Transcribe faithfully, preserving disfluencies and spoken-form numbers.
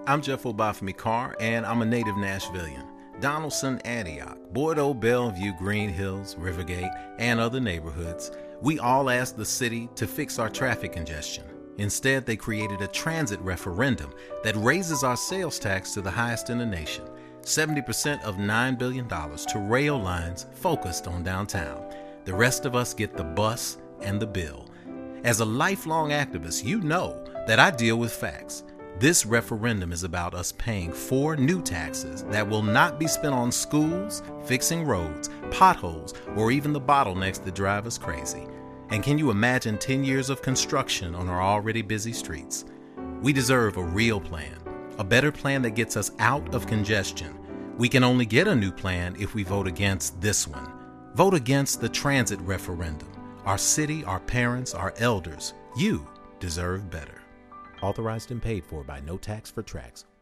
I'm Jeff Obafemi Carr, and I'm a native Nashvilleian. Donaldson, Antioch, Bordeaux, Bellevue, Green Hills, Rivergate, and other neighborhoods, we all asked the city to fix our traffic congestion. Instead, they created a transit referendum that raises our sales tax to the highest in the nation, seventy percent of nine billion dollars to rail lines focused on downtown. The rest of us get the bus and the bill. As a lifelong activist, you know that I deal with facts. This referendum is about us paying four new taxes that will not be spent on schools, fixing roads, potholes, or even the bottlenecks that drive us crazy. And can you imagine ten years of construction on our already busy streets? We deserve a real plan, a better plan that gets us out of congestion. We can only get a new plan if we vote against this one. Vote against the transit referendum. Our city, our parents, our elders, you deserve better. Authorized and paid for by No Tax for Tracks.